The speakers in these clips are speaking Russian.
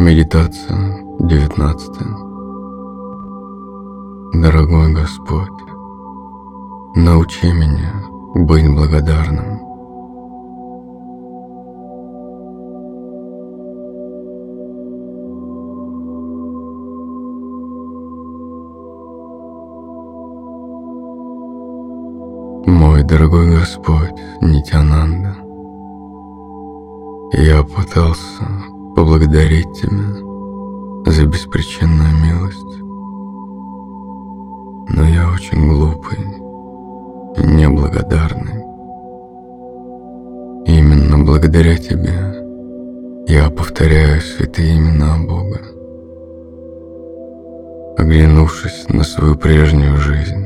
Медитация 19. Дорогой Господь, научи меня быть благодарным. Мой дорогой Господь Нитьянанда, я пытался поблагодарить Тебя за беспричинную милость, но я очень глупый и неблагодарный. Именно благодаря Тебе я повторяю святые имена Бога. Оглянувшись на свою прежнюю жизнь,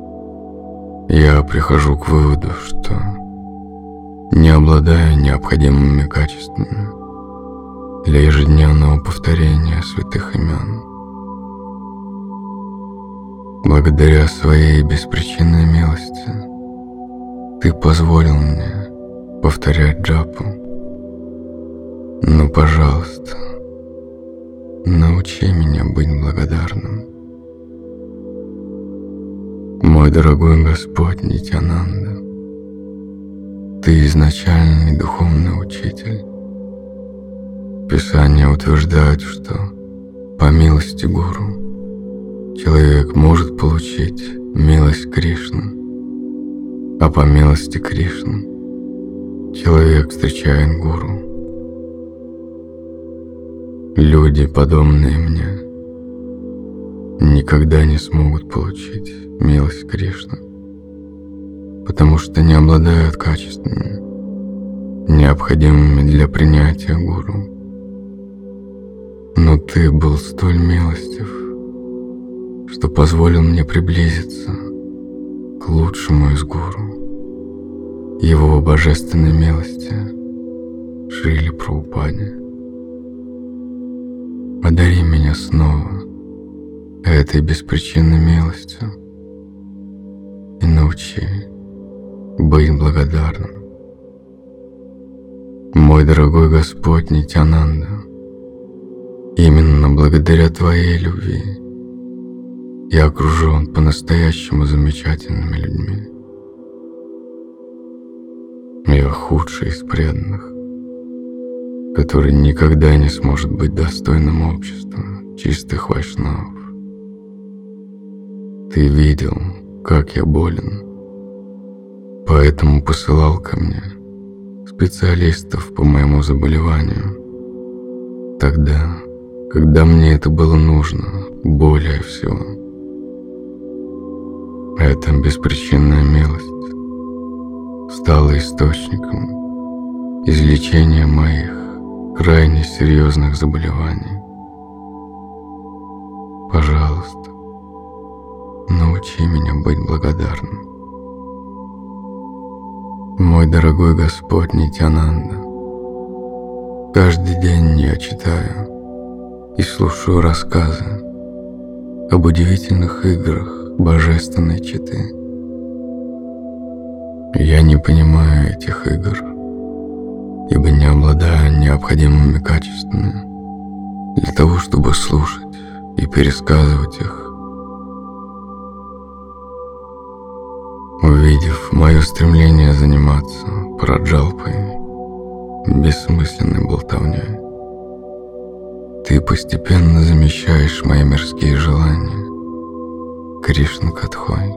я прихожу к выводу, что не обладаю необходимыми качествами для ежедневного повторения святых имен. Благодаря своей беспричинной милости Ты позволил мне повторять джапу. Но, пожалуйста, научи меня быть благодарным. Мой дорогой Господь Нитьянанда, Ты изначальный духовный учитель. Писания утверждают, что по милости Гуру человек может получить милость Кришны, а по милости Кришны человек встречает Гуру. Люди, подобные мне, никогда не смогут получить милость Кришны, потому что не обладают качествами, необходимыми для принятия Гуру. Но Ты был столь милостив, что позволил мне приблизиться к лучшему из Гуру, Его божественной милости, Шриле Прабхупаде. Одари меня снова этой беспричинной милостью и научи быть благодарным. Мой дорогой Господь Нитьянанда, именно благодаря Твоей любви я окружен по-настоящему замечательными людьми. Я худший из преданных, который никогда не сможет быть достойным общества чистых вайшнавов. Ты видел, как я болен, поэтому посылал ко мне специалистов по моему заболеванию, тогда, когда мне это было нужно более всего. Эта беспричинная милость стала источником излечения моих крайне серьезных заболеваний. Пожалуйста, научи меня быть благодарным. Мой дорогой Господь Нитьянанда, каждый день я читаю и слушаю рассказы об удивительных играх божественной читы. Я не понимаю этих игр, ибо не обладаю необходимыми качествами для того, чтобы слушать и пересказывать их. Увидев мое стремление заниматься праджалпой, бессмысленной болтовней, Ты постепенно замещаешь мои мирские желания Кришна-катхой.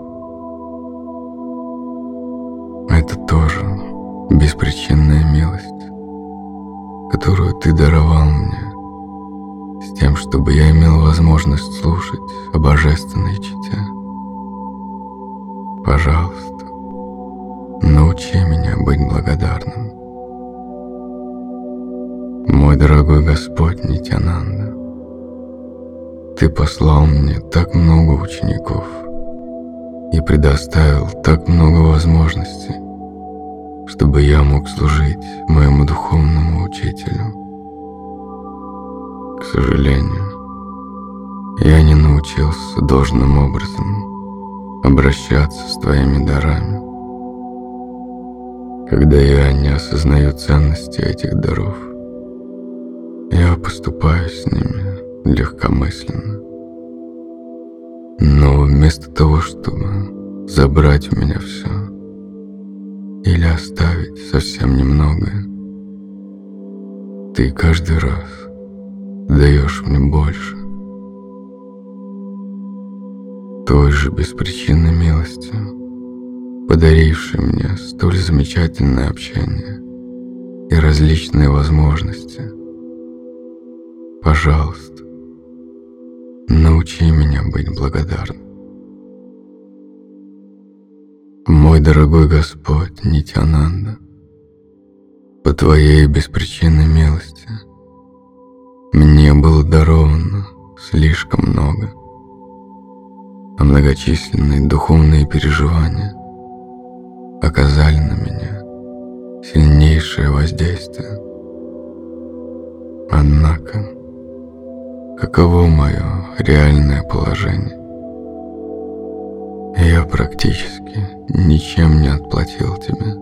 Это тоже беспричинная милость, которую Ты даровал мне, с тем, чтобы я имел возможность слушать о божественной чите. Пожалуйста, научи меня быть благодарным. Мой дорогой Господь Нитьянанда, Ты послал мне так много учеников и предоставил так много возможностей, чтобы я мог служить моему духовному учителю. К сожалению, я не научился должным образом обращаться с Твоими дарами. Когда я не осознаю ценности этих даров, я поступаю с ними легкомысленно. Но вместо того, чтобы забрать у меня все или оставить совсем немного, ты каждый раз даешь мне больше. Той же беспричинной милостью, подарившей мне столь замечательное общение и различные возможности. Пожалуйста, научи меня быть благодарным. Мой дорогой Господь Нитьянанда, по Твоей беспричинной милости мне было даровано слишком много, а многочисленные духовные переживания оказали на меня сильнейшее воздействие. Однако, каково мое реальное положение? Я практически ничем не отплатил тебе.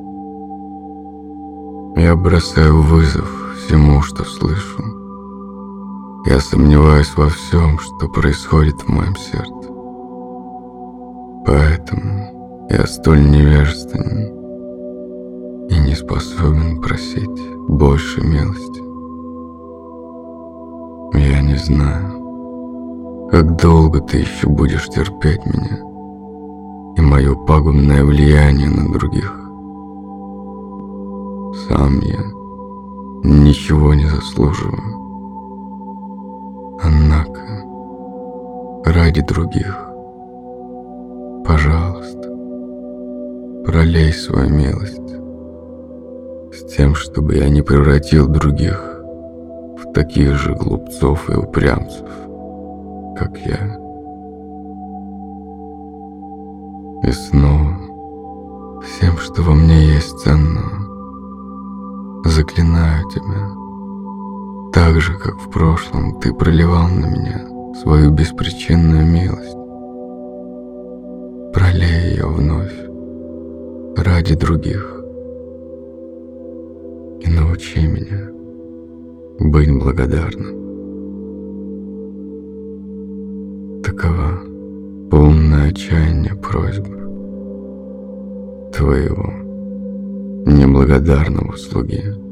Я бросаю вызов всему, что слышу. Я сомневаюсь во всем, что происходит в моем сердце. Поэтому я столь невежественен и не способен просить больше милости. Я не знаю, как долго ты еще будешь терпеть меня и мое пагубное влияние на других. Сам я ничего не заслуживаю. Однако, ради других, пожалуйста, пролей свою милость с тем, чтобы я не превратил других в таких же глупцов и упрямцев, как я. И снова, всем, что во мне есть ценного, заклинаю тебя, так же, как в прошлом ты проливал на меня свою беспричинную милость. Пролей ее вновь ради других и научи меня быть благодарным. Такова полная отчаяния просьба твоего неблагодарного слуги.